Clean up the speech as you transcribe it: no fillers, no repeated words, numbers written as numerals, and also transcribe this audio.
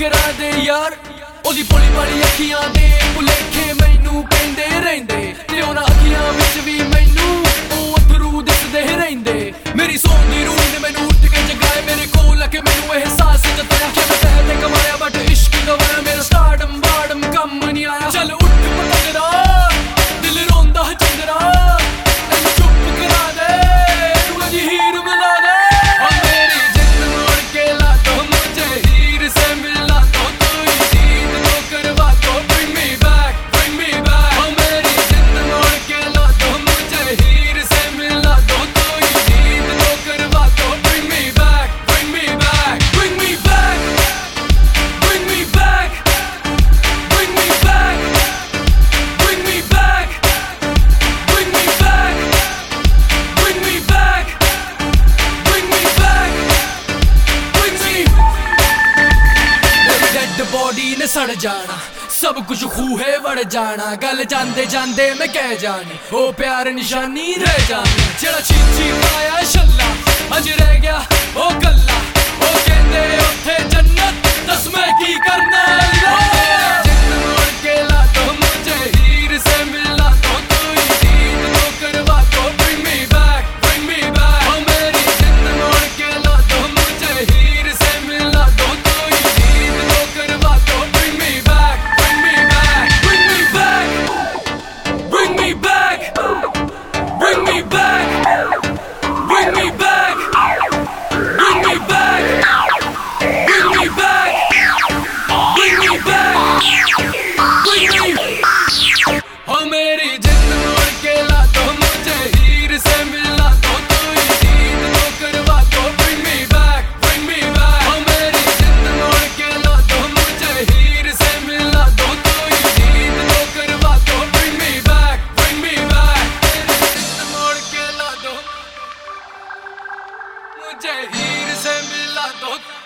करा दे यार ओदी भोली भाली अखियां दे भुलेखे मैनू पेंदे रहिंदे ते उन्हां अखियां विच भी मैनू ओह अथरू दिसदे रहिंदे मेरी सौं दी रूह ने मैनू उठ के जगाए मेरे कोल आके मैनू एहसास जताया कि मैं पैसे कमाया बट इश्क गवाया मेरा स्टार्डम बाडम कम नहीं आया चल उठ पतंगरा दिल रोंदा चंदरा चुप करा दे तू अजी हीर मिला दे मेरी जिंद मोड़ के ला दो मुझे हीर से मिला दो कोई दीद तो करवा दो bring me back मेरी जिंद मोड़ के ला दो मुझे हीर से मिला दो कोई दीद तो करवा दो bring me back bring me back bring me back bring me back bring me back bring me back bring me back bring me back bring me back bring me मेरी डेड बॉडी ने सड़ जाना सब कुछ खूहे वड़ जाना गल जांदे जांदे मैं कह जानी ओ प्यार निशानी रह जानी जेड़ा चीची पाया छल्ला अज रह गया ओ गल्ला ओ कहंदे उत्थे जन्नत दस मैं की करना जिंद मोड़ के ला दो मुझे हीर से मिला दो कोई दीद तो करवा दो bring me back ओ मेरी जिंद मोड़ के ला दो मुझे हीर से मिला दो कोई दीद तो करवा दो bring me back bring me back bring me back bring me back bring me back bring me back bring me back bring me back bring me back bring me ओ मेरी जिंद मोड़ के ला दो मुझे हीर से मिला दो कोई दीद तो करवा दो bring me back ओ मेरी जिंद मोड़ के ला दो मुझे हीर से मिला दो कोई दीद तो करवा दो bring me back जिंद मोड़ के ला दो मुझे हीर से मिला दो